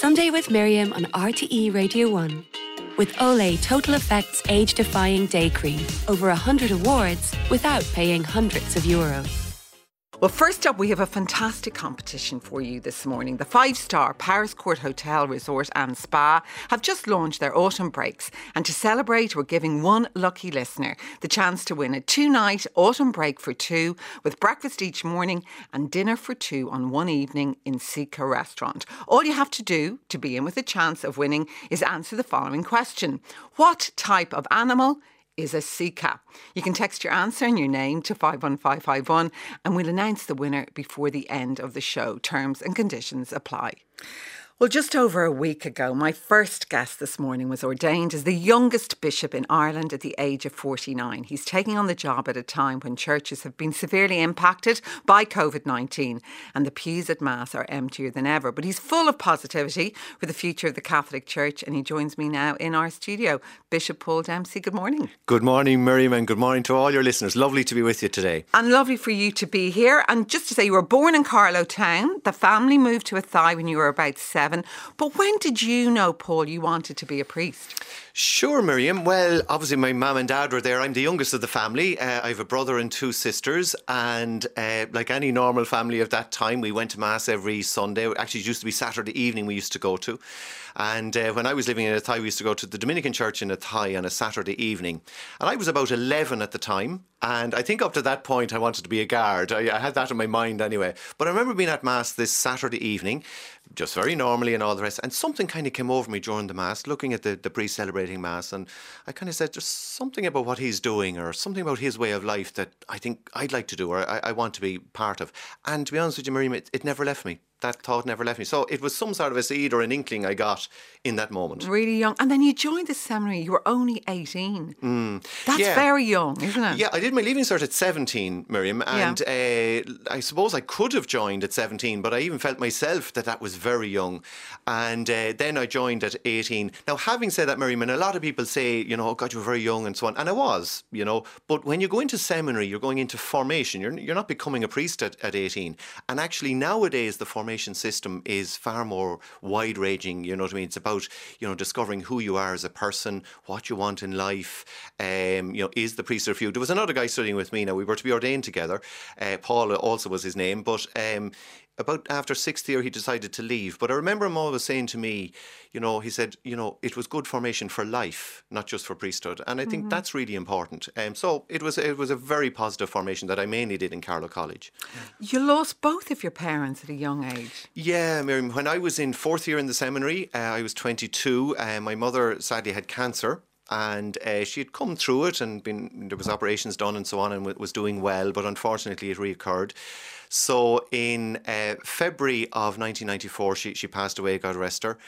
Sunday with Miriam on RTE Radio 1. With Olay Total Effects Age-Defying Day Cream. Over 100 awards without paying hundreds of euros. Well, first up, we have a fantastic competition for you this morning. The 5-star Paris Court Hotel, Resort and Spa have just launched their autumn breaks. And to celebrate, we're giving one lucky listener the chance to win a 2-night autumn break for two with breakfast each morning and dinner for two on one evening in Sika Restaurant. All you have to do to be in with a chance of winning is answer the following question. What type of animal is a Sika? You can text your answer and your name to 51551 and we'll announce the winner before the end of the show. Terms and conditions apply. Well, just over a week ago, my first guest this morning was ordained as the youngest bishop in Ireland at the age of 49. He's taking on the job at a time when churches have been severely impacted by COVID-19 and the pews at Mass are emptier than ever. But he's full of positivity for the future of the Catholic Church and he joins me now in our studio. Bishop Paul Dempsey, good morning. Good morning, Miriam, and good morning to all your listeners. Lovely to be with you today. And lovely for you to be here. And just to say, you were born in Carlow Town. The family moved to Athy when you were about 7. But when did you know, Paul, you wanted to be a priest? Sure, Miriam. Well, obviously my mum and dad were there. I'm the youngest of the family. I have a brother and 2 sisters. And like any normal family of that time, we went to Mass every Sunday. Actually, it used to be Saturday evening we used to go to. And when I was living in Athy, we used to go to the Dominican church in Athy on a Saturday evening. And I was about 11 at the time. And I think up to that point, I wanted to be a guard. I had that in my mind anyway. But I remember being at Mass this Saturday evening, just very normally and all the rest. And something kind of came over me during the Mass, looking at the priest celebrating Mass. And I kind of said, there's something about what he's doing or something about his way of life that I think I'd like to do or I want to be part of. And to be honest with you, Miriam, it never left me. That thought never left me. So it was some sort of a seed or an inkling I got in that moment. Really young. And then you joined the seminary. You were only 18. That's very young, isn't it? Yeah, I did my leaving cert at 17, Miriam. And I suppose I could have joined at 17, but I even felt myself that was very young. And then I joined at 18. Now, having said that, Miriam, and a lot of people say, you know, oh God, you were very young and so on. And I was, you know. But when you go into seminary, you're going into formation. You're not becoming a priest at 18. And actually, nowadays, the formation system is far more wide-ranging, you know what I mean? It's about, you know, discovering who you are as a person, what you want in life, you know, is the priest for you? There was another guy studying with me now, we were to be ordained together, Paul also was his name, but about after 6th year he decided to leave. But I remember him always saying to me, you know, he said, you know, it was good formation for life, not just for priesthood. And I think that's really important. So it was a very positive formation that I mainly did in Carlow College. You lost both of your parents at a young age. Yeah, Miriam, when I was in 4th year in the seminary, I was 22. My mother sadly had cancer. And she had come through it and there was operations done and so on and was doing well, but unfortunately it reoccurred. So in February of 1994, she passed away, God rest her.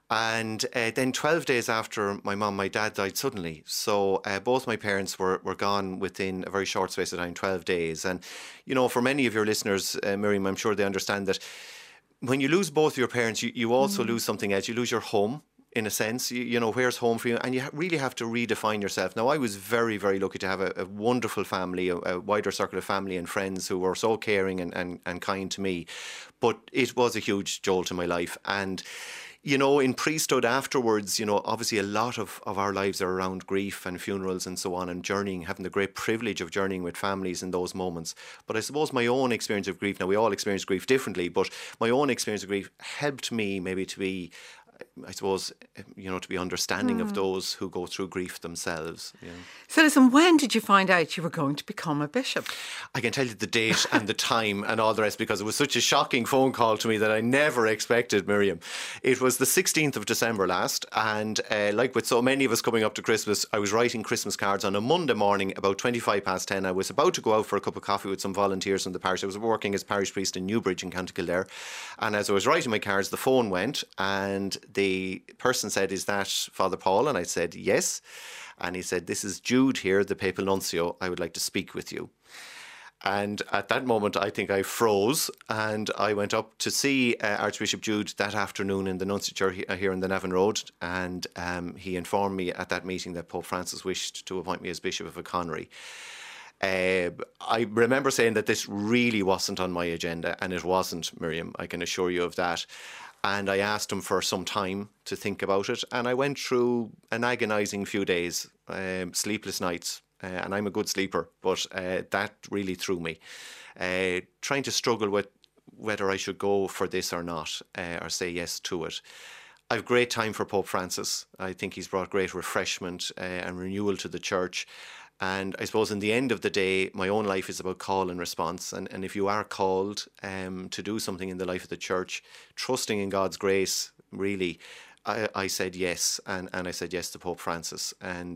And then 12 days after my mum, my dad died suddenly. So both my parents were gone within a very short space of time, 12 days. And, you know, for many of your listeners, Miriam, I'm sure they understand that when you lose both of your parents, you also lose something else. You lose your home. In a sense, you know, where's home for you? And you really have to redefine yourself. Now, I was very, very lucky to have a wonderful family, a wider circle of family and friends who were so caring and kind to me. But it was a huge jolt in my life. And, you know, in priesthood afterwards, you know, obviously a lot of our lives are around grief and funerals and so on and journeying, having the great privilege of journeying with families in those moments. But I suppose my own experience of grief, now we all experience grief differently, but my own experience of grief helped me maybe to be, I suppose, you know, to be understanding of those who go through grief themselves. Yeah. So listen, when did you find out you were going to become a bishop? I can tell you the date and the time and all the rest because it was such a shocking phone call to me that I never expected, Miriam. It was the 16th of December last, and like with so many of us coming up to Christmas, I was writing Christmas cards on a Monday morning about 10:25. I was about to go out for a cup of coffee with some volunteers from the parish. I was working as parish priest in Newbridge in County Kildare, and as I was writing my cards, the phone went and the person said, "Is that Father Paul?" And I said, "Yes." And he said, "This is Jude here, the papal nuncio. I would like to speak with you." And at that moment, I think I froze and I went up to see Archbishop Jude that afternoon in the nunciature here in the Navan Road. And he informed me at that meeting that Pope Francis wished to appoint me as Bishop of Achonry. I remember saying that this really wasn't on my agenda, and it wasn't, Miriam, I can assure you of that. And I asked him for some time to think about it. And I went through an agonising few days, sleepless nights. And I'm a good sleeper, but that really threw me. Trying to struggle with whether I should go for this or not, or say yes to it. I have great time for Pope Francis. I think he's brought great refreshment and renewal to the church. And I suppose in the end of the day, my own life is about call and response. And if you are called to do something in the life of the church, trusting in God's grace, really, I said yes. And I said yes to Pope Francis.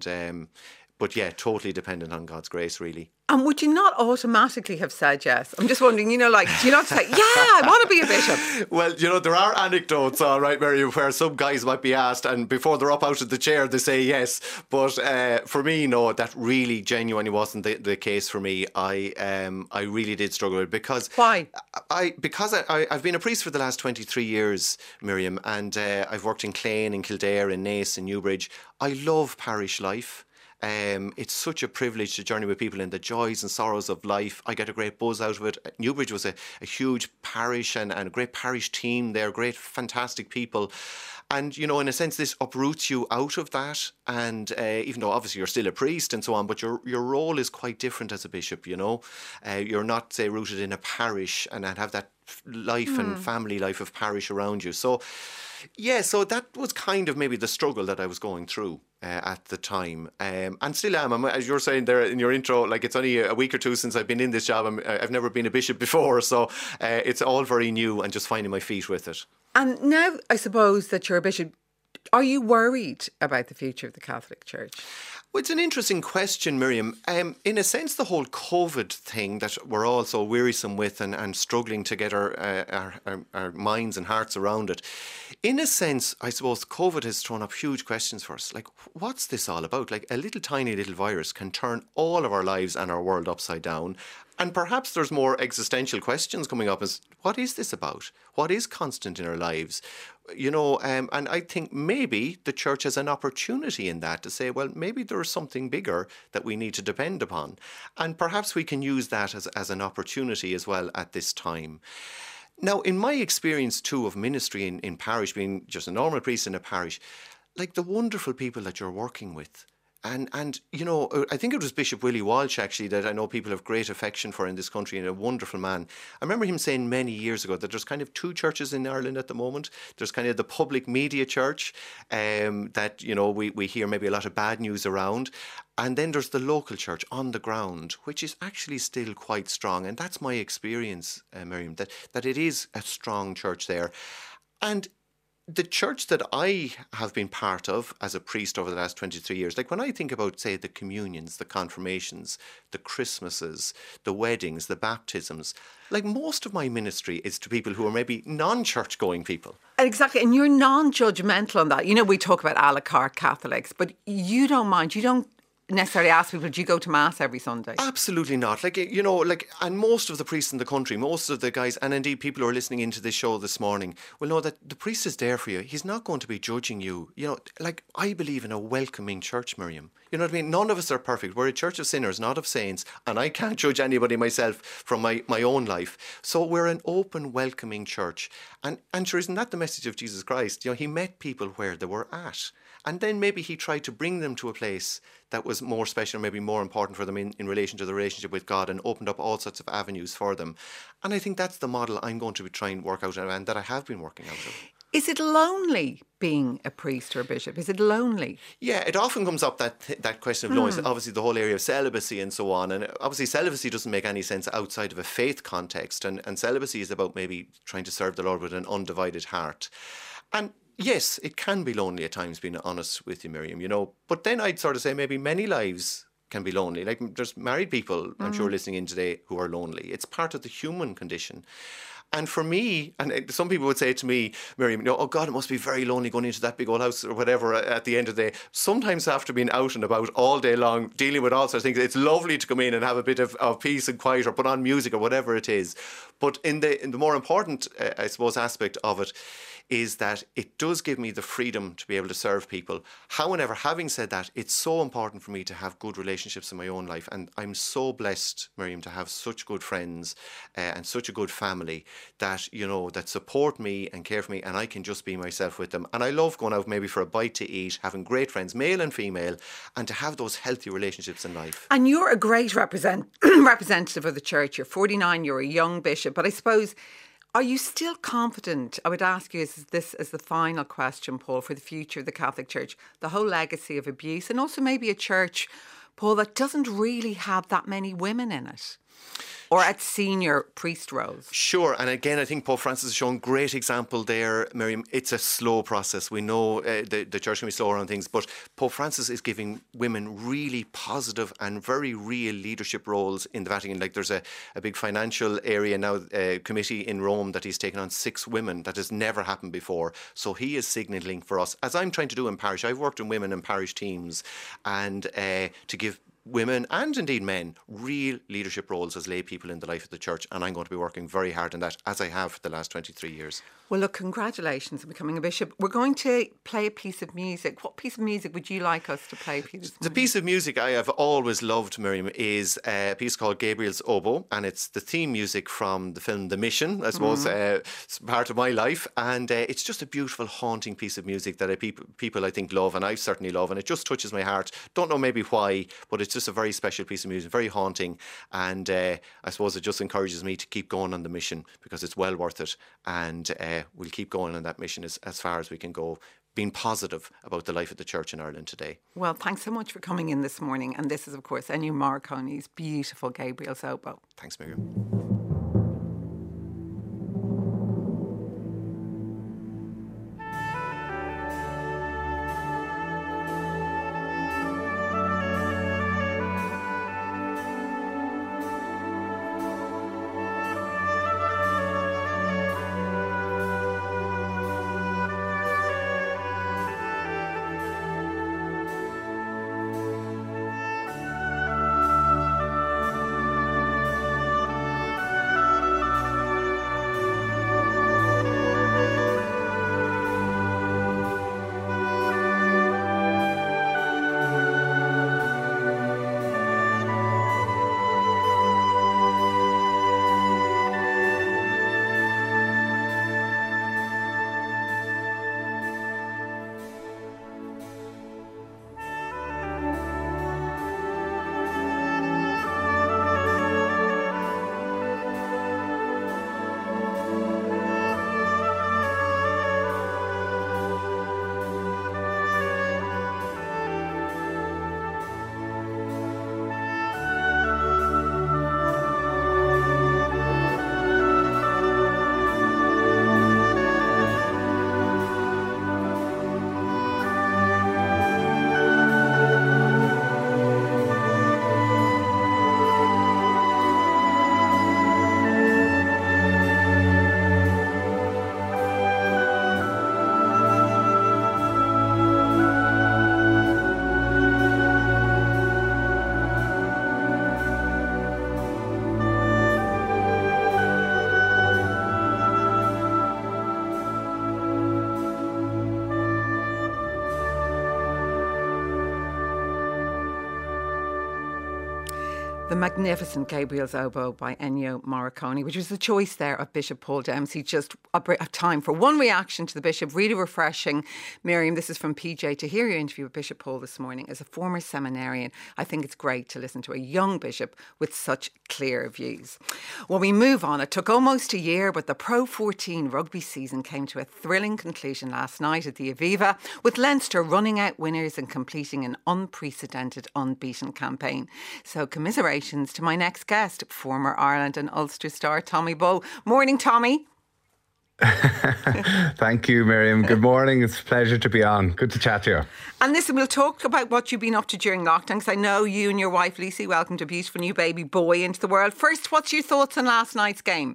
But yeah, totally dependent on God's grace, really. And would you not automatically have said yes? I'm just wondering, do you not say, yeah, I want to be a bishop? Well, there are anecdotes, all right, Mary, where some guys might be asked and before they're up out of the chair, they say yes. But for me, no, that really genuinely wasn't the case for me. I really did struggle with it because... Why? Because I've been a priest for the last 23 years, Miriam, and I've worked in Clane, in Kildare, in Naas, in Newbridge. I love parish life. It's such a privilege to journey with people in the joys and sorrows of life. I get a great buzz out of it. Newbridge was a huge parish and a great parish team there, great, fantastic people. And, in a sense, this uproots you out of that. And even though obviously you're still a priest and so on, but your role is quite different as a bishop, You're not, say, rooted in a parish and have that life and family life of parish around you. So, yeah, so that was kind of maybe the struggle that I was going through at the time, and still am. As you're saying there in your intro, like it's only a week or two since I've been in this job. I've never been a bishop before, so it's all very new and just finding my feet with it. And now, I suppose that you're a bishop, are you worried about the future of the Catholic Church? Well, it's an interesting question, Miriam. In a sense, the whole COVID thing that we're all so wearisome with and struggling to get our minds and hearts around it, in a sense, I suppose COVID has thrown up huge questions for us. Like, what's this all about? Like, a tiny little virus can turn all of our lives and our world upside down. And perhaps there's more existential questions coming up as, what is this about? What is constant in our lives? And I think maybe the church has an opportunity in that to say, well, maybe there is something bigger that we need to depend upon. And perhaps we can use that as an opportunity as well at this time. Now, in my experience too of ministry in parish, being just a normal priest in a parish, like the wonderful people that you're working with, And I think it was Bishop Willie Walsh, actually, that I know people have great affection for in this country, and a wonderful man. I remember him saying many years ago that there's kind of two churches in Ireland at the moment. There's kind of the public media church that, we hear maybe a lot of bad news around. And then there's the local church on the ground, which is actually still quite strong. And that's my experience, Miriam, that it is a strong church there. And the church that I have been part of as a priest over the last 23 years, like when I think about, say, the communions, the confirmations, the Christmases, the weddings, the baptisms, like most of my ministry is to people who are maybe non-church going people. Exactly, and you're non-judgmental on that. We talk about a la carte Catholics, but you don't mind, you don't necessarily ask people, do you go to Mass every Sunday? Absolutely not. And most of the priests in the country, most of the guys, and indeed people who are listening into this show this morning, will know that the priest is there for you. He's not going to be judging you. I believe in a welcoming church, Miriam. You know what I mean? None of us are perfect. We're a church of sinners, not of saints. And I can't judge anybody myself from my own life. So we're an open, welcoming church. And sure, isn't that the message of Jesus Christ? He met people where they were at. And then maybe he tried to bring them to a place that was more special, maybe more important for them in relation to the relationship with God, and opened up all sorts of avenues for them. And I think that's the model I'm going to be trying to work out, and that I have been working out of. Is it lonely being a priest or a bishop? Is it lonely? Yeah, it often comes up, that question of loneliness. Obviously, the whole area of celibacy and so on. And obviously, celibacy doesn't make any sense outside of a faith context. And celibacy is about maybe trying to serve the Lord with an undivided heart. And yes, it can be lonely at times, being honest with you, Miriam, But then I'd sort of say maybe many lives can be lonely. Like there's married people, I'm sure, listening in today who are lonely. It's part of the human condition. And for me, and some people would say to me, Miriam, oh God, it must be very lonely going into that big old house or whatever at the end of the day. Sometimes after being out and about all day long, dealing with all sorts of things, it's lovely to come in and have a bit of peace and quiet, or put on music or whatever it is. But in the more important, I suppose, aspect of it, is that it does give me the freedom to be able to serve people. However, having said that, it's so important for me to have good relationships in my own life, and I'm so blessed, Miriam, to have such good friends and such a good family that, you know, that support me and care for me, and I can just be myself with them. And I love going out maybe for a bite to eat, having great friends, male and female, and to have those healthy relationships in life. And you're a great representative of the church. You're 49, you're a young bishop, but I suppose, are you still confident? I would ask you this as the final question, Paul, for the future of the Catholic Church, the whole legacy of abuse, and also maybe a church, Paul, that doesn't really have that many women in it, or at senior priest roles. Sure, and again, I think Pope Francis has shown great example there, Miriam. It's a slow process. We know the church can be slower on things, but Pope Francis is giving women really positive and very real leadership roles in the Vatican. Like there's a big financial area now, committee in Rome that he's taken on 6 women. That has never happened before. So he is signalling for us, as I'm trying to do in parish. I've worked in women and parish teams, and to give women and indeed men real leadership roles as lay people in the life of the church, and I'm going to be working very hard on that, as I have for the last 23 years. Well, look, congratulations on becoming a bishop. We're going to play a piece of music. What piece of music would you like us to play, Peter? The piece of music I have always loved, Miriam, is a piece called Gabriel's Oboe, and it's the theme music from the film The Mission, I suppose. It's part of my life, and it's just a beautiful, haunting piece of music that people I think love, and I certainly love, and it just touches my heart. Don't know maybe why, but it's just a very special piece of music, very haunting, and I suppose it just encourages me to keep going on the mission, because it's well worth it, and we'll keep going on that mission as far as we can go, being positive about the life of the church in Ireland today. Well, thanks so much for coming in this morning, and this is, of course, Ennio Morricone's beautiful Gabriel's Oboe. Thanks, Miriam. The magnificent Gabriel's Oboe by Ennio Morricone, which was the choice there of Bishop Paul Dempsey. Just a time for one reaction to the Bishop. Really refreshing. Miriam, this is from PJ. To hear your interview with Bishop Paul this morning, as a former seminarian, I think it's great to listen to a young bishop with such clear views. Well, we move on. It took almost a year, but the Pro 14 rugby season came to a thrilling conclusion last night at the Aviva, with Leinster running out winners and completing an unprecedented unbeaten campaign. So commiserations to my next guest, former Ireland and Ulster star Tommy Bowe. Morning, Tommy. Thank you, Miriam. Good morning. It's a pleasure to be on. Good to chat to you. And listen, we'll talk about what you've been up to during lockdown, because I know you and your wife Lucy welcomed a beautiful new baby boy into the world. First, what's your thoughts on last night's game?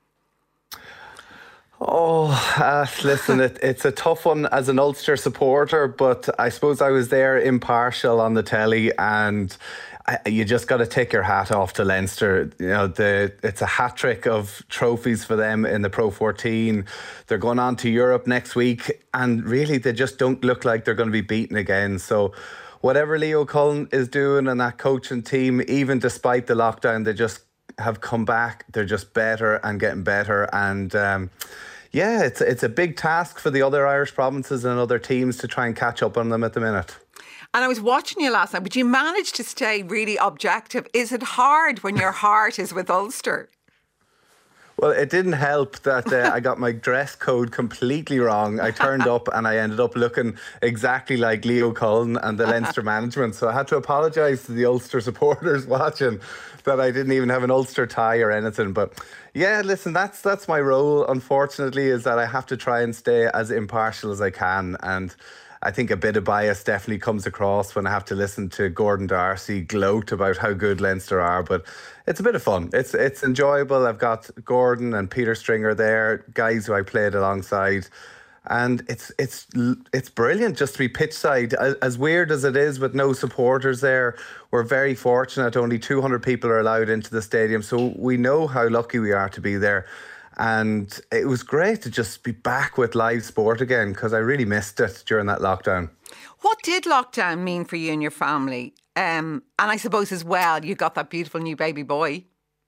Listen, it's a tough one as an Ulster supporter, but I suppose I was there impartial on the telly, and You just got to take your hat off to Leinster. You know, it's a hat trick of trophies for them in the Pro 14. They're going on to Europe next week, and really they just don't look like they're going to be beaten again. So whatever Leo Cullen is doing and that coaching team, even despite the lockdown, they just have come back. They're just better and getting better. And yeah, it's a big task for the other Irish provinces and other teams to try and catch up on them at the minute. And I was watching you last night, but you managed to stay really objective. Is it hard when your heart is with Ulster? Well, it didn't help that I got my dress code completely wrong. I turned up and I ended up looking exactly like Leo Cullen and the Leinster management. So I had to apologise to the Ulster supporters watching that I didn't even have an Ulster tie or anything. But yeah, listen, that's my role, unfortunately, is that I have to try and stay as impartial as I can. And I think a bit of bias definitely comes across when I have to listen to Gordon Darcy gloat about how good Leinster are, but it's a bit of fun. It's enjoyable. I've got Gordon and Peter Stringer there, guys who I played alongside, and it's brilliant just to be pitch side. As weird as it is with no supporters there, we're very fortunate. Only 200 people are allowed into the stadium, so we know how lucky we are to be there. And it was great to just be back with live sport again, because I really missed it during that lockdown. What did lockdown mean for you and your family? And I suppose as well, you got that beautiful new baby boy.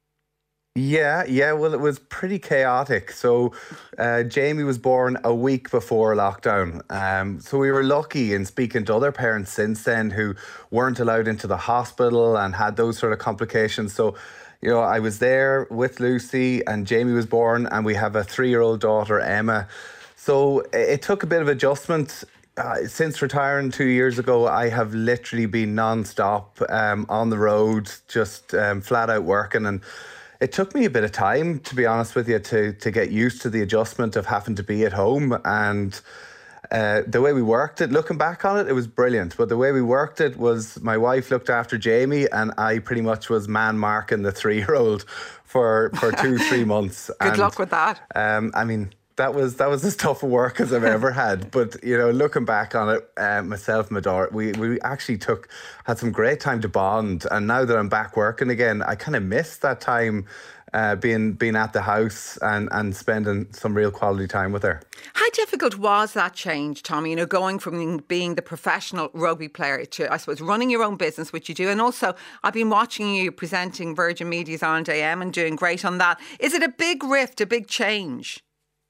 Yeah, well, it was pretty chaotic. So Jamie was born a week before lockdown. So we were lucky in speaking to other parents since then who weren't allowed into the hospital and had those sort of complications. So you know, I was there with Lucy and Jamie was born, and we have a 3-year-old daughter, Emma. So it took a bit of adjustment. Since retiring 2 years ago, I have literally been non-stop on the road, just flat out working. And it took me a bit of time, to be honest with you, to get used to the adjustment of having to be at home. And the way we worked it, looking back on it, it was brilliant. But the way we worked it was my wife looked after Jamie and I pretty much was man marking the 3-year-old for 2-3 months. Good luck with that. I mean, that was as tough a work as I've ever had. But, you know, looking back on it, myself and my daughter, we actually had some great time to bond. And now that I'm back working again, I kind of miss that time being at the house and spending some real quality time with her. How difficult was that change, Tommy? You know, going from being the professional rugby player to, I suppose, running your own business, which you do. And also, I've been watching you presenting Virgin Media's Ireland AM and doing great on that. Is it a big rift, a big change?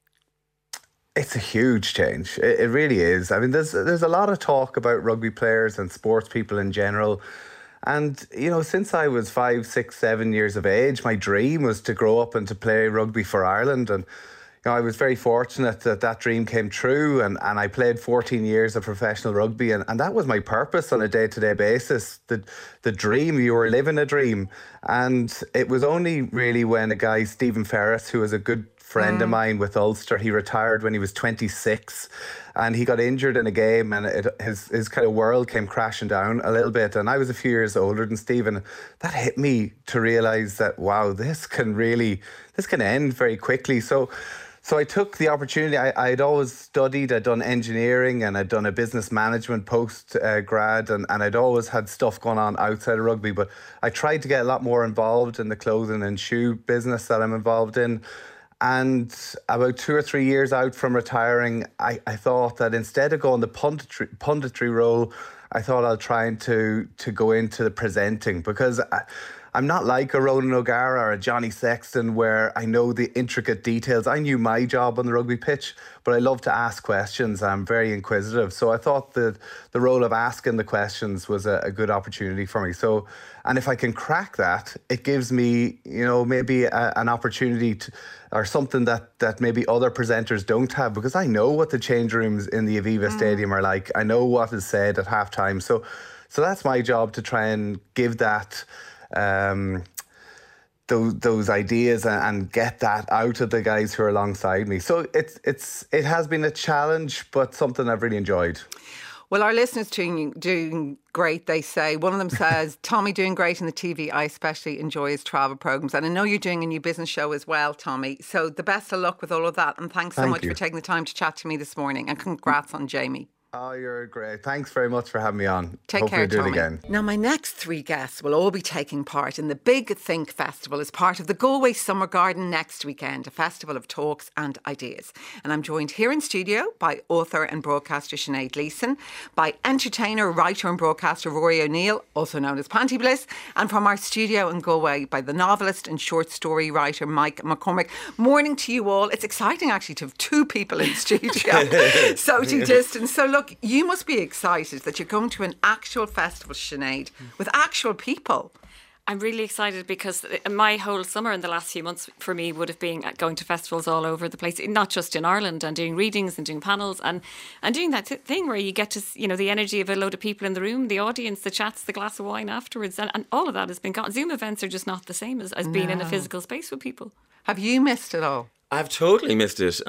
It's a huge change. It really is. I mean, there's a lot of talk about rugby players and sports people in general. And, you know, since I was 5, 6, 7 years of age, my dream was to grow up and to play rugby for Ireland. And, you know, I was very fortunate that dream came true. And I played 14 years of professional rugby. And that was my purpose on a day-to-day basis. The dream, you were living a dream. And it was only really when a guy, Stephen Ferris, who was a good friend of mine with Ulster, he retired when he was 26 and he got injured in a game and his kind of world came crashing down a little bit. And I was a few years older than Stephen. That hit me to realise that, wow, this can end very quickly. So I took the opportunity. I'd always studied, I'd done engineering and I'd done a business management post-grad and I'd always had stuff going on outside of rugby, but I tried to get a lot more involved in the clothing and shoe business that I'm involved in. And about 2 or 3 years out from retiring, I thought that instead of going the punditry role, I thought I'll try to go into the presenting, because I'm not like a Ronan O'Gara or a Johnny Sexton where I know the intricate details. I knew my job on the rugby pitch, but I love to ask questions. I'm very inquisitive. So I thought that the role of asking the questions was a good opportunity for me. So, and if I can crack that, it gives me, you know, maybe an opportunity to, or something that maybe other presenters don't have, because I know what the change rooms in the Aviva Stadium are like. I know what is said at halftime. So that's my job, to try and give that those ideas and get that out of the guys who are alongside me. So it has been a challenge, but something I've really enjoyed. Well, our listeners doing great, they say. One of them says, Tommy doing great in the TV. I especially enjoy his travel programmes. And I know you're doing a new business show as well, Tommy. So the best of luck with all of that. And thanks so much for taking the time to chat to me this morning. And congrats on Jamie. Oh, you're great. Thanks very much for having me on. Take Hopefully care, do Tommy. it again. Now, my next 3 guests will all be taking part in the Big Think Festival as part of the Galway Summer Garden next weekend, a festival of talks and ideas. And I'm joined here in studio by author and broadcaster Sinead Leeson, by entertainer, writer and broadcaster Rory O'Neill, also known as Panty Bliss, and from our studio in Galway by the novelist and short story writer Mike McCormick. Morning to you all. It's exciting actually to have 2 people in studio, socially distance. So look, you must be excited that you're going to an actual festival, Sinead, with actual people. I'm really excited because my whole summer in the last few months for me would have been going to festivals all over the place, not just in Ireland, and doing readings and doing panels and doing that thing where you get to, the energy of a load of people in the room, the audience, the chats, the glass of wine afterwards, and all of that has been gone. Zoom events are just not the same as being in a physical space with people. Have you missed it all? I've totally missed it.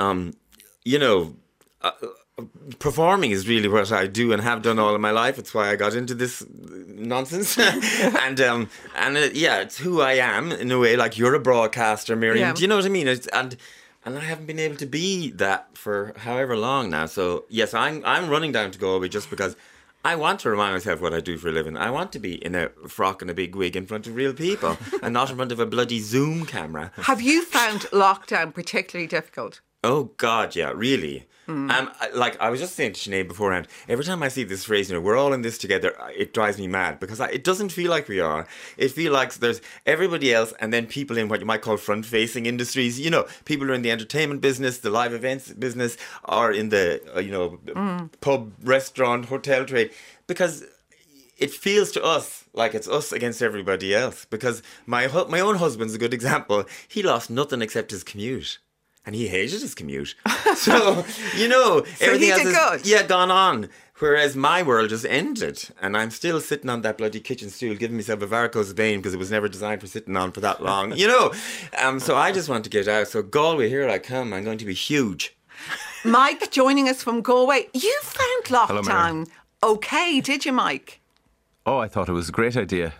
Performing is really what I do and have done all of my life. It's why I got into this nonsense. and it's who I am in a way. Like, you're a broadcaster, Miriam. Yeah. Do you know what I mean? And I haven't been able to be that for however long now. So yes, I'm running down to Galway just because I want to remind myself what I do for a living. I want to be in a frock and a big wig in front of real people and not in front of a bloody Zoom camera. Have you found lockdown particularly difficult? Oh God, yeah, really. I was just saying to Sinead beforehand, every time I see this phrase, we're all in this together, it drives me mad because it doesn't feel like we are. It feels like there's everybody else and then people in what you might call front-facing industries. People who are in the entertainment business, the live events business, or in the, pub, restaurant, hotel trade. Because it feels to us like it's us against everybody else. Because my own husband's a good example. He lost nothing except his commute. And he hated his commute. So, everything else is gone on. Whereas my world just ended. And I'm still sitting on that bloody kitchen stool giving myself a varicose vein because it was never designed for sitting on for that long. So I just want to get out. So Galway, here I come. I'm going to be huge. Mike, joining us from Galway. You found lockdown okay, did you, Mike? Oh, I thought it was a great idea.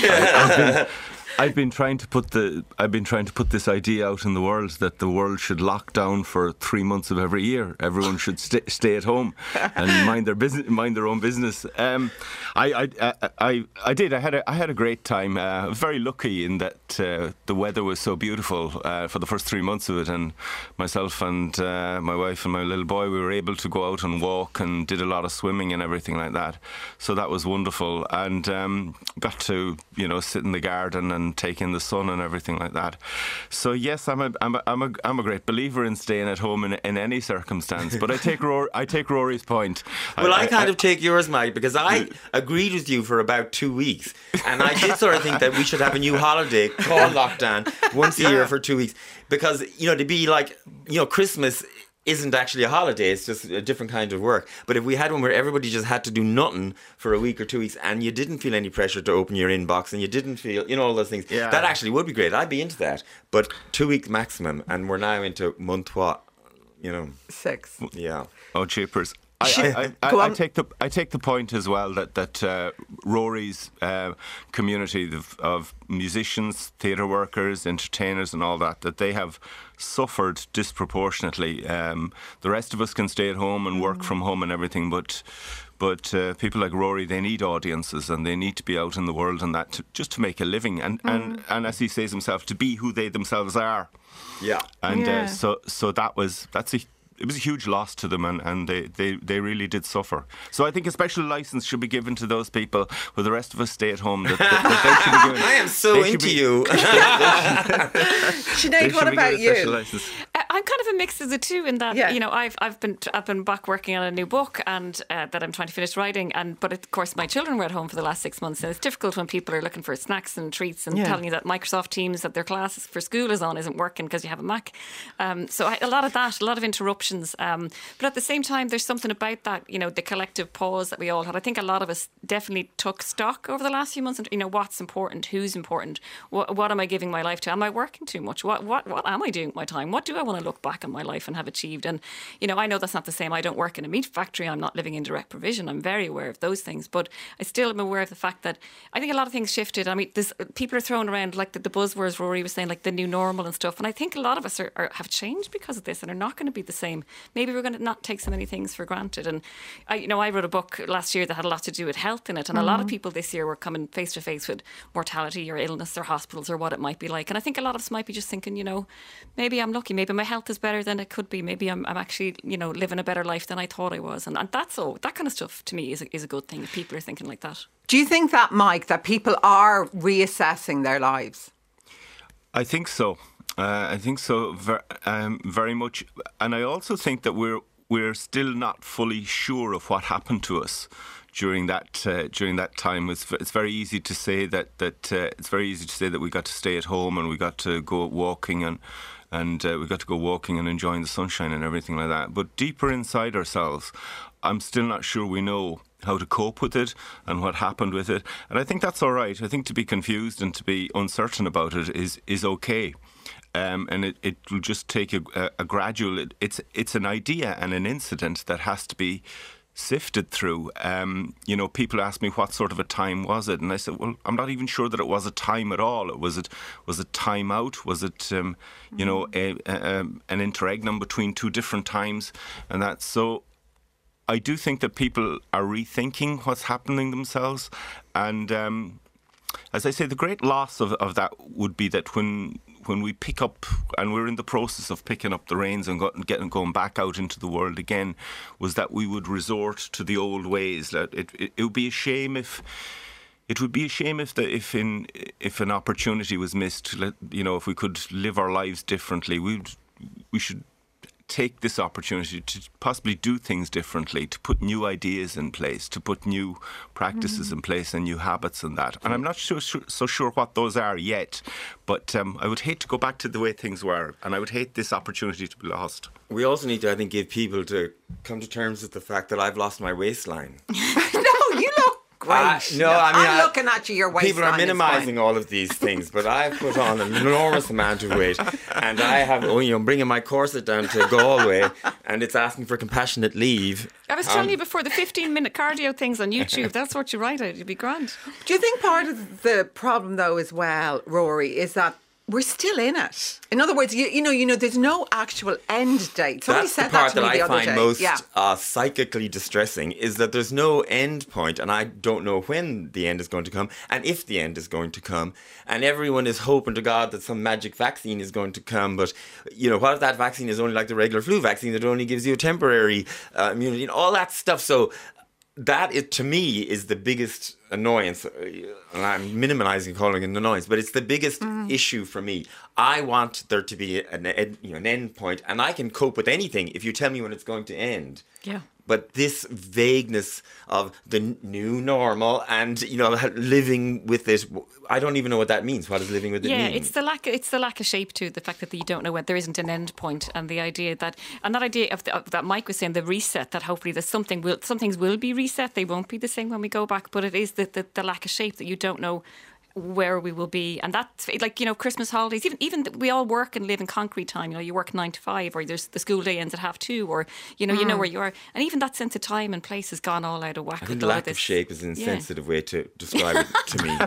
I've been trying to put this idea out in the world that the world should lock down for 3 months of every year. Everyone should stay at home and mind their own business. I did. I had a great time. Very lucky in that the weather was so beautiful for the first 3 months of it, and myself and my wife and my little boy, we were able to go out and walk and did a lot of swimming and everything like that. So that was wonderful, and got to sit in the garden and take in the sun and everything like that. So yes, I'm a great believer in staying at home in any circumstance. But I take Rory's point. Well, I kind of take yours, Mike, because I agreed with you for about 2 weeks, and I did sort of think that we should have a new holiday called lockdown once a year for 2 weeks, because to be like Christmas isn't actually a holiday, it's just a different kind of work. But if we had one where everybody just had to do nothing for a week or 2 weeks and you didn't feel any pressure to open your inbox and you didn't feel, all those things, that actually would be great. I'd be into that. But 2 weeks maximum, and we're now into month what? 6. Yeah. Oh, cheapers. I take the point as well that Rory's community of musicians, theatre workers, entertainers and all that they have suffered disproportionately. The rest of us can stay at home and work from home and everything, but people like Rory, they need audiences and they need to be out in the world and that just to make a living and as he says himself, to be who they themselves are. Yeah. And so it was a huge loss to them, and they really did suffer. So I think a special licence should be given to those people where the rest of us stay at home. That they should be given, I am so into you. Sinead, what about you? I'm kind of a mix of the two in that I've been back working on a new book and that I'm trying to finish writing, but of course my children were at home for the last 6 months, and it's difficult when people are looking for snacks and treats and telling you that Microsoft Teams that their class for school is on isn't working because you have a Mac. So a lot of interruptions. But at the same time, there's something about that, the collective pause that we all had. I think a lot of us definitely took stock over the last few months and, what's important, who's important, what am I giving my life to? Am I working too much? What am I doing with my time? What do I want to look back in my life and have achieved. And, you know, I know that's not the same. I don't work in a meat factory. I'm not living in direct provision. I'm very aware of those things. But I still am aware of the fact that I think a lot of things shifted. I mean, people are throwing around like the buzzwords Rory was saying, like the new normal and stuff. And I think a lot of us have changed because of this and are not going to be the same. Maybe we're going to not take so many things for granted. And I wrote a book last year that had a lot to do with health in it. And a lot of people this year were coming face to face with mortality or illness or hospitals or what it might be like. And I think a lot of us might be just thinking, you know, maybe I'm lucky. Maybe my health is better than it could be. Maybe I'm actually, you know, living a better life than I thought I was. And that's all. That kind of stuff to me is a good thing if people are thinking like that. Do you think that, Mike, that people are reassessing their lives? I think so. Very much. And I also think that we're still not fully sure of what happened to us during that time. It's very easy to say that we got to stay at home and we got to go walking and we got to go walking and enjoying the sunshine and everything like that. But deeper inside ourselves, I'm still not sure we know how to cope with it and what happened with it. And I think that's all right. I think to be confused and to be uncertain about it is okay. And it will just take a gradual. It's an idea and an incident that has to be sifted through. You know, people ask me what sort of a time was it, and I said, well, I'm not even sure that it was a time at all. Was it time out? Was it you know, an interregnum between two different times, and that so. I do think that people are rethinking what's happening themselves, and as I say, the great loss of that would be that when we pick up, and we're in the process of picking up the reins and going back out into the world again, was that we would resort to the old ways. It would be a shame if an opportunity was missed. You know, if we could live our lives differently, we should take this opportunity to possibly do things differently, to put new ideas in place, to put new practices in place and new habits and that. And I'm not so sure what those are yet, but I would hate to go back to the way things were, and I would hate this opportunity to be lost. We also need to, I think, give people to come to terms with the fact that I've lost my waistline. No, you look great. I'm looking at you, your waistline. People are minimising all of these things, but I've put on an enormous amount of weight, and I have, bringing my corset down to Galway, and it's asking for compassionate leave. I was telling you before, the 15-minute cardio things on YouTube, that's what you write out, you'd be grand. Do you think part of the problem, though, as well, Rory, is that we're still in it? In other words, you know, there's no actual end date. Somebody said that to me the other day. That's the part that I find most psychically distressing, is that there's no end point, and I don't know when the end is going to come, and if the end is going to come, and everyone is hoping to God that some magic vaccine is going to come, but, you know, what if that vaccine is only like the regular flu vaccine that only gives you a temporary immunity and all that stuff? So that, to me, is the biggest annoyance, and I'm minimising calling it an annoyance, but it's the biggest issue for me. I want there to be an end point, and I can cope with anything if you tell me when it's going to end. Yeah. But this vagueness of the new normal and, you know, living with it, I don't even know what that means. What does living with it mean? Yeah, it's the lack of shape too. The fact that you don't know when there isn't an end point, and the idea that that Mike was saying, the reset, that hopefully some things will be reset. They won't be the same when we go back. But it is the lack of shape that you don't know where we will be. And that's like, you know, Christmas holidays, even we all work and live in concrete time. You know, you work 9 to 5, or there's the school day ends at 2:30, or you know where you are, and even that sense of time and place has gone all out of whack. I think lack of shape is an insensitive way to describe it to me.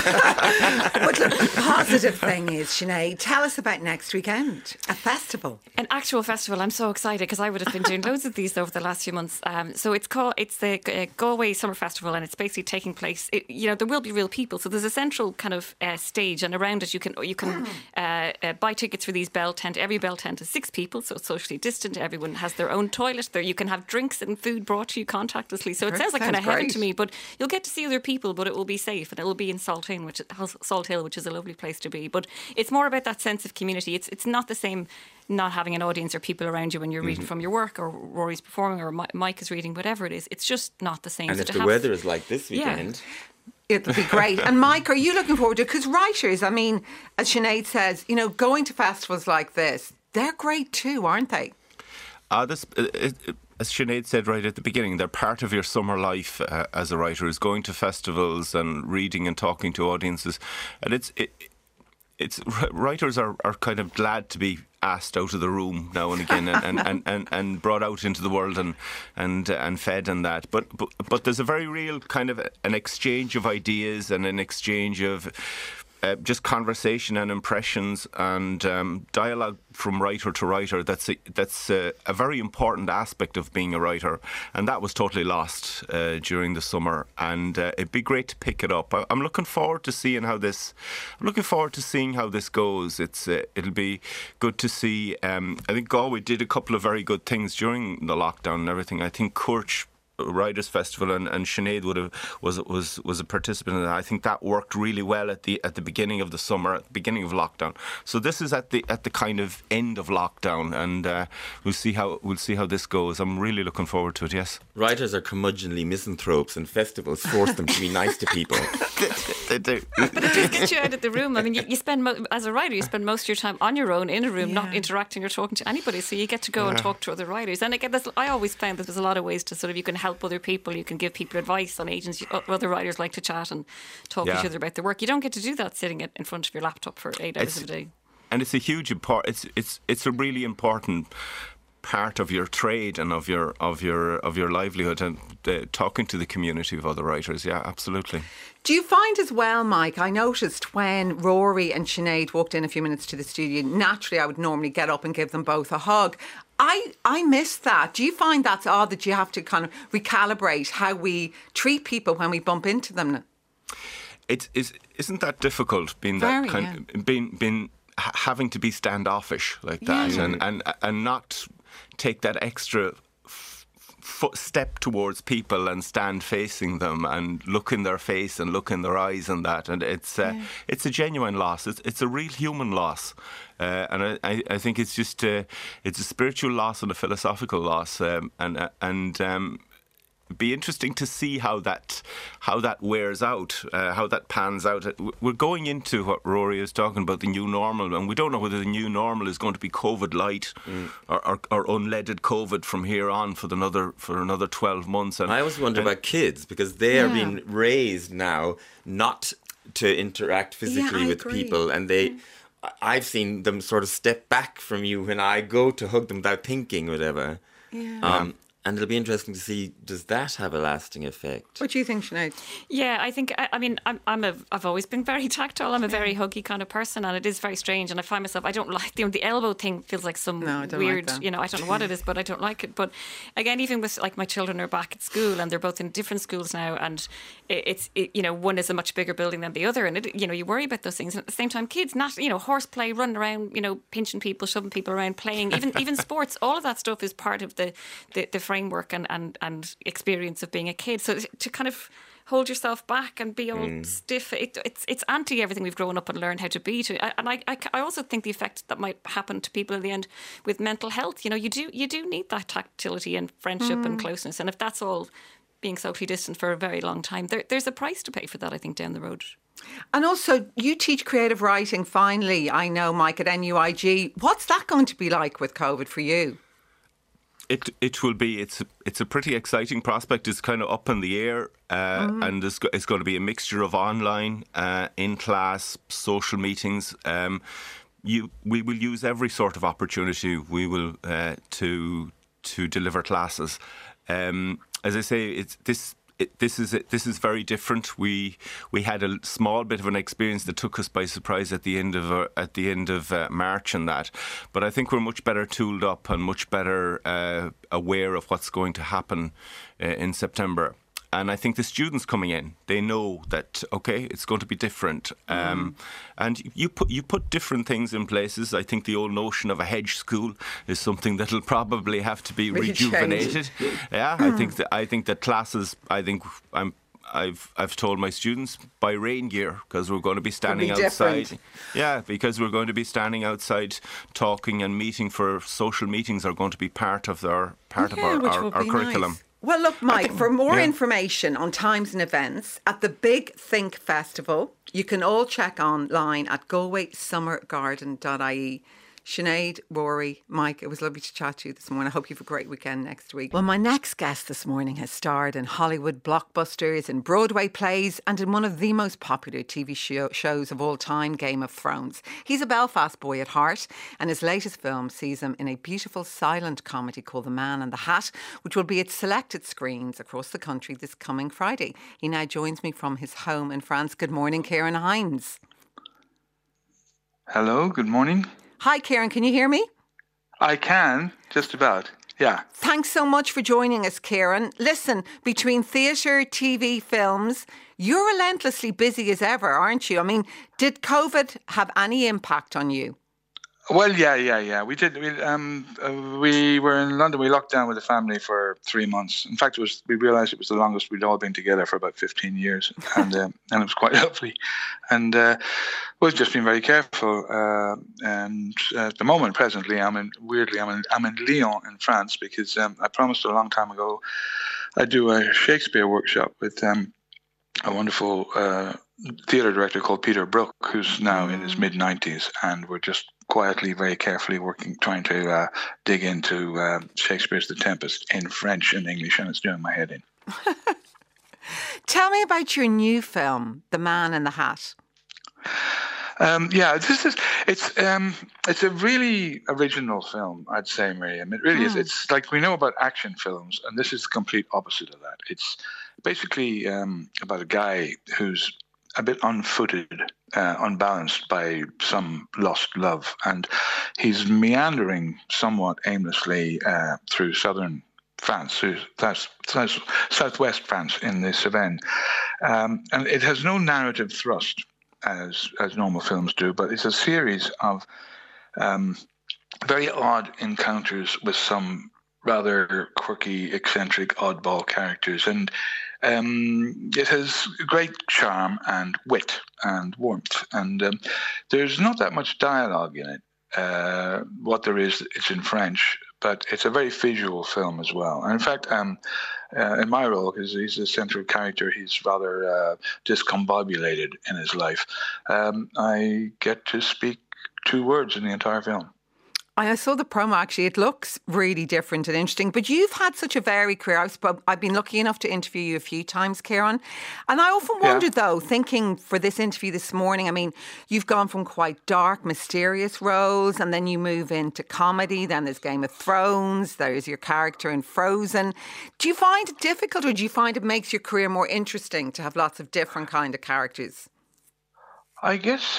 But look, the positive thing is, Sinead, tell us about next weekend, a festival, an actual festival. I'm so excited because I would have been doing loads of these over the last few months. So it's the Galway Summer Festival, and it's basically taking place. You know, there will be real people, so there's a central kind of stage, and around it you can buy tickets for these bell tent. Every bell tent is 6 people, so it's socially distant. Everyone has their own toilet there. You can have drinks and food brought to you contactlessly. So it sounds like kind of heaven to me, but you'll get to see other people, but it will be safe, and it will be in Salt Hill, which is a lovely place to be. But it's more about that sense of community. It's not the same not having an audience or people around you when you're reading from your work, or Rory's performing, or Mike is reading, whatever it is. It's just not the same. And if the weather is like this weekend... It'll be great. And Mike, are you looking forward to it? Because writers, I mean, as Sinead says, you know, going to festivals like this, they're great too, aren't they? As Sinead said right at the beginning, they're part of your summer life as a writer, is going to festivals and reading and talking to audiences. And writers are kind of glad to be asked out of the room now and again and brought out into the world and fed and that. But there's a very real kind of an exchange of ideas and an exchange of just conversation and impressions and dialogue from writer to writer. That's a very important aspect of being a writer, and that was totally lost during the summer. And it'd be great to pick it up. I'm looking forward to seeing how this. I'm looking forward to seeing how this goes. It'll be good to see. I think Galway did a couple of very good things during the lockdown and everything. I think Courch Writers Festival and Sinead was a participant in that. I think that worked really well at the beginning of the summer, at the beginning of lockdown. So this is at the kind of end of lockdown, and we'll see how this goes. I'm really looking forward to it. Yes, writers are curmudgeonly misanthropes, and festivals force them to be nice to people. They do. But it does get you out of the room. I mean, you spend as a writer, you spend most of your time on your own in a room, not interacting or talking to anybody. So you get to go and talk to other writers. And again, I always found that there's a lot of ways to sort of, you can help other people, you can give people advice on agents. Other writers like to chat and talk to each other about their work. You don't get to do that sitting in front of your laptop for 8 hours a day. And it's a huge it's a really important part of your trade and of your livelihood, and talking to the community of other writers. Yeah, absolutely. Do you find as well, Mike, I noticed when Rory and Sinead walked in a few minutes to the studio, naturally I would normally get up and give them both a hug. I miss that. Do you find that's odd that you have to kind of recalibrate how we treat people when we bump into them? Isn't that difficult, being that being having to be standoffish like that, and not take that extra step towards people and stand facing them and look in their face and look in their eyes and that, and it's a genuine loss. It's a real human loss, and I think it's just it's a spiritual loss and a philosophical loss, and be interesting to see how that wears out, how that pans out. We're going into what Rory is talking about, the new normal, and we don't know whether the new normal is going to be COVID light or unleaded COVID from here on for another 12 months. And I always wonder about kids, because they are being raised now not to interact physically with people, and I've seen them sort of step back from you when I go to hug them without thinking, whatever. And it'll be interesting to see, does that have a lasting effect? What do you think, Sinead? Yeah, I think, I've always been very tactile. I'm a very huggy kind of person, and it is very strange. And I find myself, I don't like the elbow thing. Feels like some weird, I don't know what it is, but I don't like it. But again, even with like my children are back at school, and they're both in different schools now, and it's one is a much bigger building than the other, and you worry about those things. And at the same time, kids, not horseplay, running around, pinching people, shoving people around, playing, even sports. All of that stuff is part of the framework and experience of being a kid. So to kind of hold yourself back and be all stiff, it's anti everything we've grown up and learned how to be. And I also think the effect that might happen to people in the end with mental health. You do need that tactility and friendship and closeness. And if that's all being socially distant for a very long time, there's a price to pay for that, I think, down the road. And also, you teach creative writing, finally, I know, Mike, at NUIG. What's that going to be like with COVID for you? It will be. It's a pretty exciting prospect. It's kind of up in the air, and it's going to be a mixture of online, in-class, social meetings. We will use every sort of opportunity we will to deliver classes. As I say, This is very different. We had a small bit of an experience that took us by surprise at the end of March and that, but I think we're much better tooled up and much better aware of what's going to happen in September. And I think the students coming in, they know that, okay, it's going to be different. And you put different things in places. I think the old notion of a hedge school is something that'll probably have to be rejuvenated. Yeah, I think that classes, I've told my students, buy rain gear, because we're going to be standing outside. Different. Yeah, because we're going to be standing outside talking, and meeting for social meetings are going to be part of our curriculum. Nice. Well, look, Mike, for more information on times and events at the Big Think Festival, you can all check online at galwaysummergarden.ie. Sinead, Rory, Mike, it was lovely to chat to you this morning. I hope you have a great weekend next week. Well, my next guest this morning has starred in Hollywood blockbusters, in Broadway plays and in one of the most popular TV shows of all time, Game of Thrones. He's a Belfast boy at heart, and his latest film sees him in a beautiful silent comedy called The Man in the Hat, which will be at selected screens across the country this coming Friday. He now joins me from his home in France. Good morning, Ciarán Hinds. Hello, good morning. Hi, Ciarán, can you hear me? I can, just about, yeah. Thanks so much for joining us, Ciarán. Listen, between theatre, TV, films, you're relentlessly busy as ever, aren't you? I mean, did COVID have any impact on you? Well, yeah. We did. We were in London. We locked down with the family for 3 months. In fact, we realised it was the longest we'd all been together for about 15 years, and it was quite lovely. And we've just been very careful. And at the moment, presently, I'm in Lyon in France because I promised a long time ago I'd do a Shakespeare workshop with a wonderful theatre director called Peter Brook, who's now in his mid-90s, and we're just quietly, very carefully trying to dig into Shakespeare's The Tempest in French and English, and it's doing my head in. Tell me about your new film, The Man in the Hat. It's a really original film, I'd say, Miriam. It really is. It's like we know about action films, and this is the complete opposite of that. It's basically about a guy who's a bit unfooted, unbalanced by some lost love, and he's meandering somewhat aimlessly through southern France, through southwest France in the Cevennes, and it has no narrative thrust as normal films do, but it's a series of very odd encounters with some rather quirky, eccentric, oddball characters, and it has great charm and wit and warmth, and there's not that much dialogue in it. What there is, it's in French, but it's a very visual film as well. And in fact, in my role, because he's the central character, he's rather discombobulated in his life, I get to speak 2 words in the entire film. I saw the promo, actually. It looks really different and interesting. But you've had such a varied career. I've been lucky enough to interview you a few times, Ciarán. And I often wondered, though, thinking for this interview this morning, I mean, you've gone from quite dark, mysterious roles, and then you move into comedy. Then there's Game of Thrones. There's your character in Frozen. Do you find it difficult, or do you find it makes your career more interesting to have lots of different kind of characters? I guess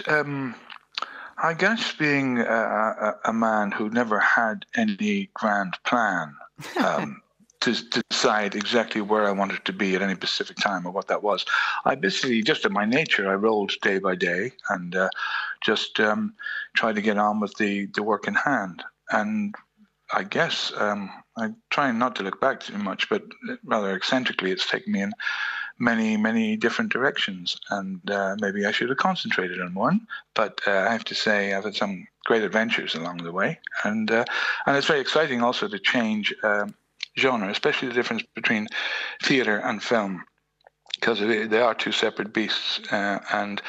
being a man who never had any grand plan to decide exactly where I wanted to be at any specific time or what that was, I basically, just in my nature, I rolled day by day and just tried to get on with the work in hand. And I guess I try not to look back too much, but rather eccentrically, it's taken me in many different directions, and maybe I should have concentrated on one, but I have to say I've had some great adventures along the way, and it's very exciting also to change genre, especially the difference between theatre and film, because they are 2 separate beasts, and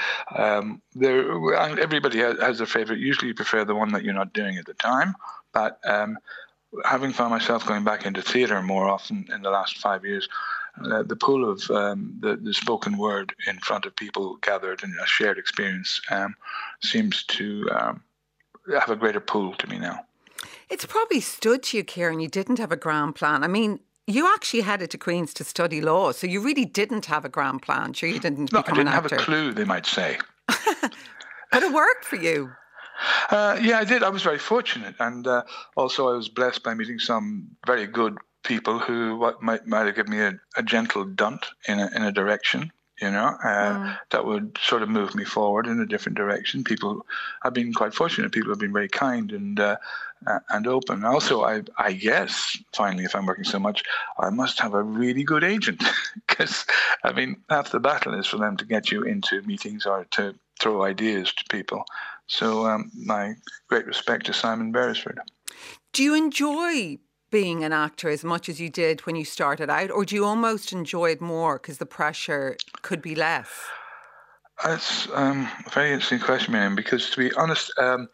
everybody has their favourite. Usually you prefer the one that you're not doing at the time, but having found myself going back into theatre more often in the last 5 years, the pool of the spoken word in front of people gathered in a shared experience seems to have a greater pull to me now. It's probably stood to you, Ciarán, you didn't have a grand plan. I mean, you actually headed to Queen's to study law, so you really didn't have a grand plan. Sure, you didn't become an actor. I didn't have a clue, they might say. But it worked for you. Yeah, I did. I was very fortunate, and also I was blessed by meeting some very good people who might have given me a gentle dunt in a direction, that would sort of move me forward in a different direction. I've been quite fortunate. People have been very kind and open. Also, I guess, finally, if I'm working so much, I must have a really good agent, because, I mean, half the battle is for them to get you into meetings or to throw ideas to people. So my great respect to Simon Beresford. Do you enjoy being an actor as much as you did when you started out, or do you almost enjoy it more because the pressure could be less? That's a very interesting question, Miriam, because to be honest,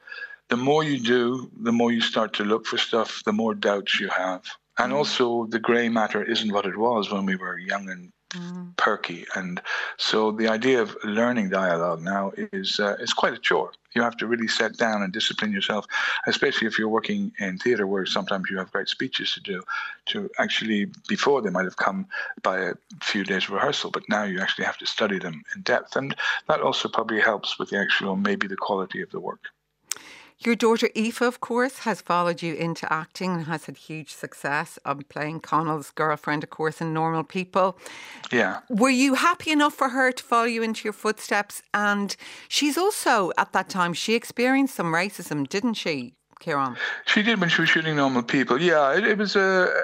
the more you do, the more you start to look for stuff, the more doubts you have. And also the grey matter isn't what it was when we were young and perky. And so the idea of learning dialogue now is quite a chore. You have to really sit down and discipline yourself, especially if you're working in theatre where sometimes you have great speeches to do, to actually, before they might have come by a few days of rehearsal, but now you actually have to study them in depth. And that also probably helps with the actual, maybe the quality of the work. Your daughter Aoife, of course, has followed you into acting and has had huge success playing Connell's girlfriend, of course, in Normal People. Yeah. Were you happy enough for her to follow you into your footsteps? And she's also, at that time, she experienced some racism, didn't she, Ciarán? She did when she was shooting Normal People. Yeah, it was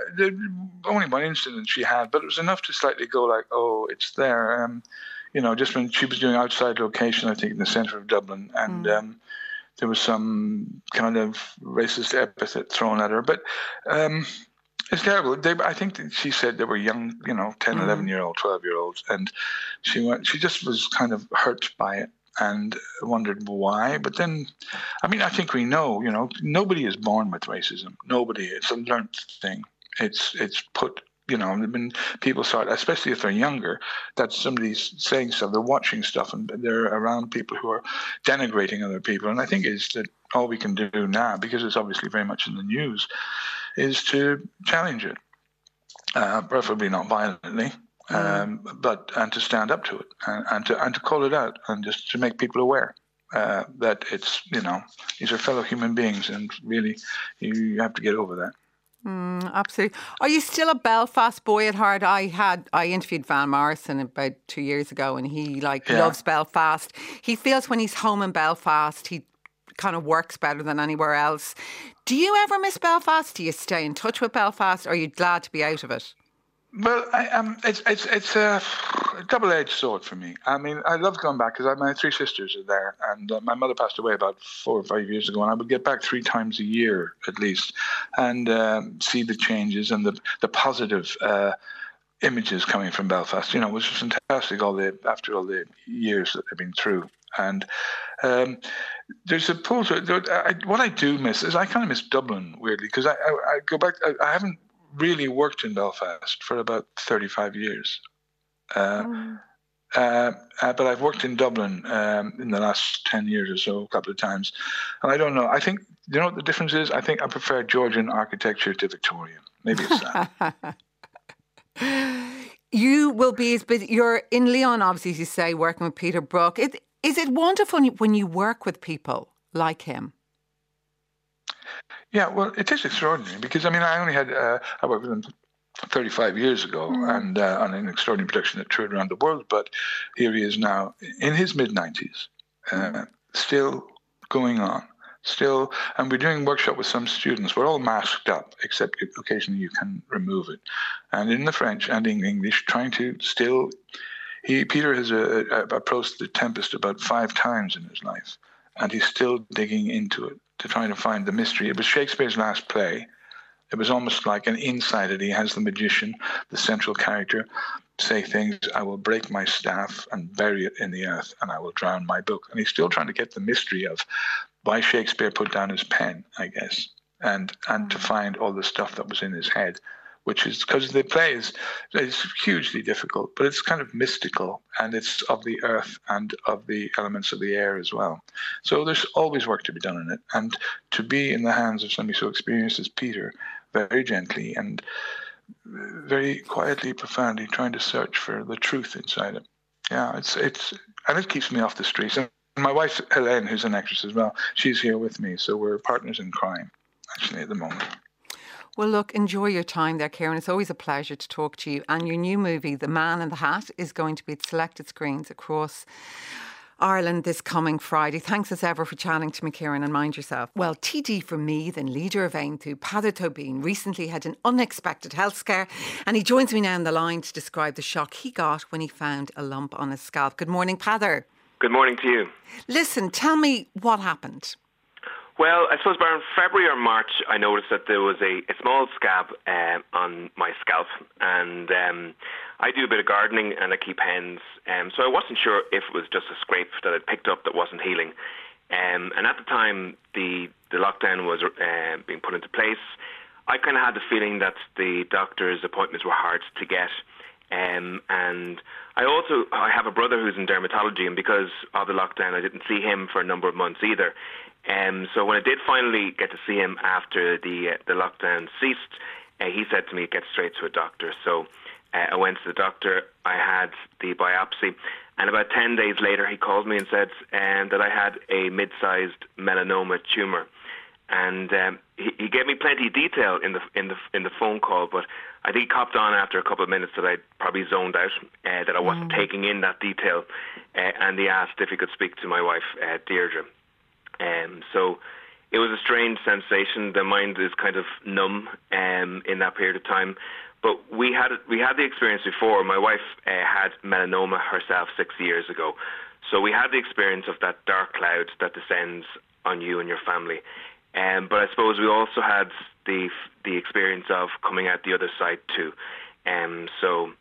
only one incident she had, but it was enough to slightly go like, oh, it's there. Just when she was doing outside location, I think, in the centre of Dublin, and there was some kind of racist epithet thrown at her. But it's terrible. I think that she said they were young, 10, 11-year-old, 12-year-olds. And she just was kind of hurt by it and wondered why. But then, I think we know, nobody is born with racism. Nobody. It's a learned thing. It's put... when people start, especially if they're younger, that somebody's saying stuff, they're watching stuff, and they're around people who are denigrating other people. And I think is that all we can do now, because it's obviously very much in the news, is to challenge it, preferably not violently, but to stand up to it and to call it out, and just to make people aware that it's these are fellow human beings, and really you have to get over that. Absolutely. Are you still a Belfast boy at heart? I interviewed Van Morrison about 2 years ago, and he loves Belfast. He feels when he's home in Belfast, he kind of works better than anywhere else. Do you ever miss Belfast? Do you stay in touch with Belfast? Or are you glad to be out of it? Well, it's a double-edged sword for me. I love going back because my three sisters are there, and my mother passed away about 4 or 5 years ago, and I would get back 3 times a year at least, and see the changes and the positive images coming from Belfast. Which was fantastic after all the years that they've been through. And there's a pull to it. What I do miss is I kind of miss Dublin weirdly, because I go back. I haven't really worked in Belfast for about 35 years. But I've worked in Dublin in the last 10 years or so, a couple of times. And I don't know. I think, what the difference is? I think I prefer Georgian architecture to Victorian. Maybe it's that. You will be as busy. You're in Leon, obviously, as you say, working with Peter Brook. Is it wonderful when you work with people like him? Yeah, well, it is extraordinary because, I only had, I worked with him 35 years ago and on an extraordinary production that toured around the world, but here he is now in his mid-90s, still going on, and we're doing workshop with some students. We're all masked up, except occasionally you can remove it. And in the French and in English, trying to still, Peter has approached The Tempest about 5 times in his life, and he's still digging into it to try to find the mystery. It was Shakespeare's last play. It was almost like an insight that he has the magician, the central character, say things, I will break my staff and bury it in the earth, and I will drown my book. And he's still trying to get the mystery of why Shakespeare put down his pen, I guess, and to find all the stuff that was in his head, which is because the play is hugely difficult, but it's kind of mystical, and it's of the earth and of the elements of the air as well. So there's always work to be done in it, and to be in the hands of somebody so experienced as Peter, very gently and very quietly, profoundly trying to search for the truth inside it. Yeah, it's and it keeps me off the streets. And my wife, Helene, who's an actress as well, she's here with me, so we're partners in crime, actually, at the moment. Well, look, enjoy your time there, Ciarán. It's always a pleasure to talk to you. And your new movie, The Man in the Hat, is going to be at selected screens across Ireland this coming Friday. Thanks as ever for chatting to me, Ciarán, and mind yourself. Well, TD for me, then leader of Aontú, Peadar Tóibín, recently had an unexpected health scare, and he joins me now on the line to describe the shock he got when he found a lump on his scalp. Good morning, Peadar. Good morning to you. Listen, tell me what happened. Well, I suppose around February or March, I noticed that there was a small scab on my scalp, and I do a bit of gardening and I keep hens, so I wasn't sure if it was just a scrape that I'd picked up that wasn't healing. And at the time the lockdown was being put into place, I kind of had the feeling that the doctor's appointments were hard to get. And I have a brother who's in dermatology, and because of the lockdown, I didn't see him for a number of months either. So when I did finally get to see him after the lockdown ceased, he said to me, get straight to a doctor. So I went to the doctor, I had the biopsy, and about 10 days later he called me and said that I had a mid-sized melanoma tumour. And he gave me plenty of detail in the phone call, but I think he copped on after a couple of minutes that I'd probably zoned out, that I wasn't taking in that detail, and he asked if he could speak to my wife, Deirdre. So it was a strange sensation. The mind is kind of numb in that period of time. But we had the experience before. My wife had melanoma herself 6 years ago. So we had the experience of that dark cloud that descends on you and your family. But I suppose we also had the experience of coming out the other side too. So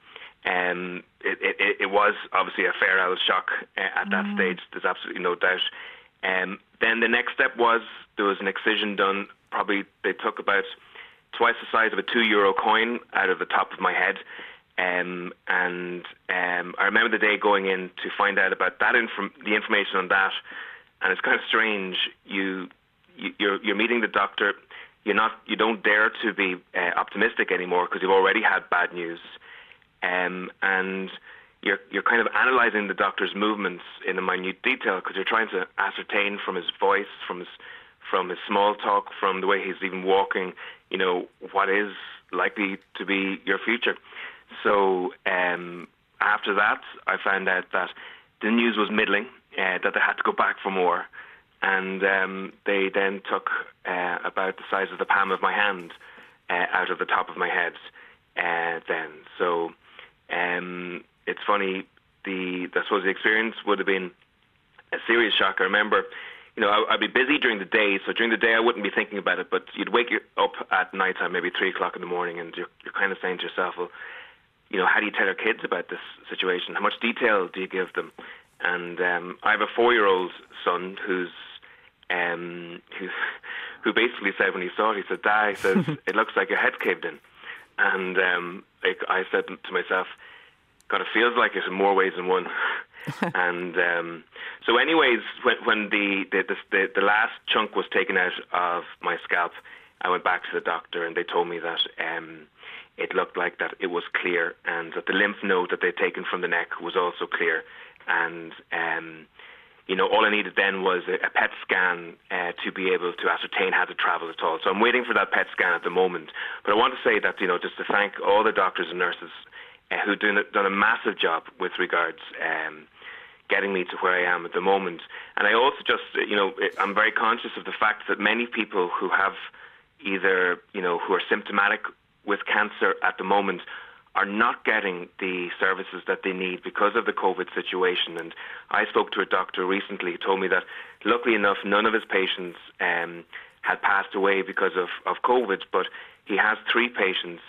it was obviously a fair old shock at that stage. There's absolutely no doubt. Then the next step was there was an excision done. Probably they took about twice the size of a €2 coin out of the top of my head. And I remember the day going in to find out about that the information on that. And it's kind of strange. You're meeting the doctor. You don't dare to be optimistic anymore because you've already had bad news, and you're kind of analysing the doctor's movements in a minute detail because you're trying to ascertain from his voice, from his small talk, from the way he's even walking, what is likely to be your future. So after that, I found out that the news was middling, that they had to go back for more. And they then took about the size of the palm of my hand out of the top of my head then. So it's funny, I suppose the experience would have been a serious shock. I remember, I'd be busy during the day, so during the day I wouldn't be thinking about it, but you'd wake up at night time, maybe 3 o'clock in the morning, and you're kind of saying to yourself, well, how do you tell your kids about this situation? How much detail do you give them? And I have a 4-year-old son who basically said when he saw it, he said, Dad, he says, it looks like your head's caved in. And I said to myself, God, it feels like it in more ways than one. And so anyways, when the last chunk was taken out of my scalp, I went back to the doctor and they told me that it looked like that it was clear and that the lymph node that they'd taken from the neck was also clear. And all I needed then was a PET scan to be able to ascertain how to travel at all. So I'm waiting for that PET scan at the moment. But I want to say that, just to thank all the doctors and nurses who've done a massive job with regards getting me to where I am at the moment. And I also just, I'm very conscious of the fact that many people who have either, who are symptomatic with cancer at the moment are not getting the services that they need because of the COVID situation. And I spoke to a doctor recently who told me that, luckily enough, none of his patients had passed away because of COVID, but he has 3 patients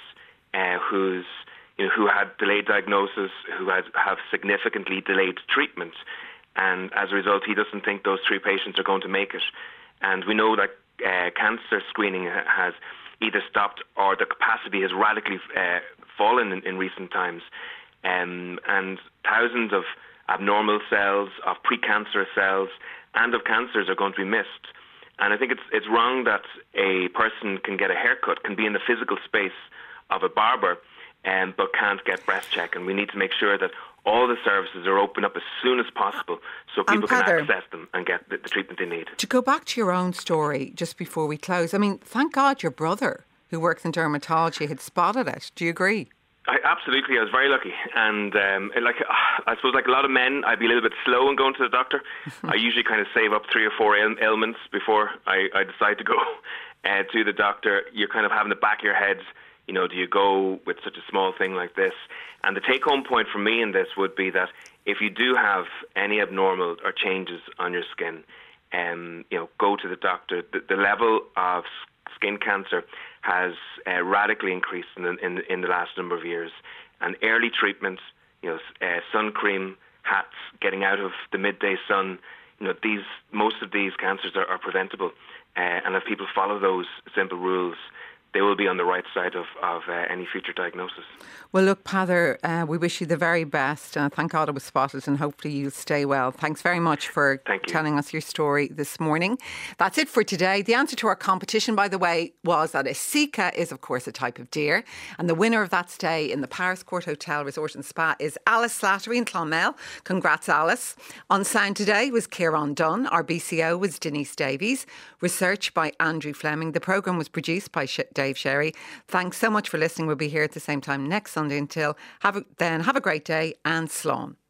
who had delayed diagnosis, who have significantly delayed treatment. And as a result, he doesn't think those 3 patients are going to make it. And we know that cancer screening has either stopped or the capacity has radically fallen in recent times, and thousands of abnormal cells, of precancerous cells, and of cancers are going to be missed. And I think it's wrong that a person can get a haircut, can be in the physical space of a barber, but can't get breast check. And we need to make sure that all the services are open up as soon as possible so people can access them and get the treatment they need. To go back to your own story just before we close, I mean, thank God your brother, who works in dermatology, had spotted it. Do you agree? Absolutely. I was very lucky. And I suppose like a lot of men, I'd be a little bit slow in going to the doctor. I usually kind of save up 3 or 4 ailments before I decide to go to the doctor. You're kind of having the back of your head, do you go with such a small thing like this? And the take-home point for me in this would be that if you do have any abnormal or changes on your skin, go to the doctor. The level of skin cancer has radically increased in the last number of years. And early treatment, sun cream, hats, getting out of the midday sun, most of these cancers are preventable, and if people follow those simple rules, they will be on the right side of any future diagnosis. Well, look, Peadar, we wish you the very best. Thank God it was spotted, and hopefully you'll stay well. Thanks very much for telling us your story this morning. That's it for today. The answer to our competition, by the way, was that a sika is, of course, a type of deer. And the winner of that stay in the Powerscourt Hotel Resort and Spa is Alice Slattery in Clonmel. Congrats, Alice. On sound today was Kieran Dunn. Our BCO was Denise Davies. Research by Andrew Fleming. The programme was produced by Dave Sherry. Thanks so much for listening. We'll be here at the same time next Sunday. Until then, have a great day and slán.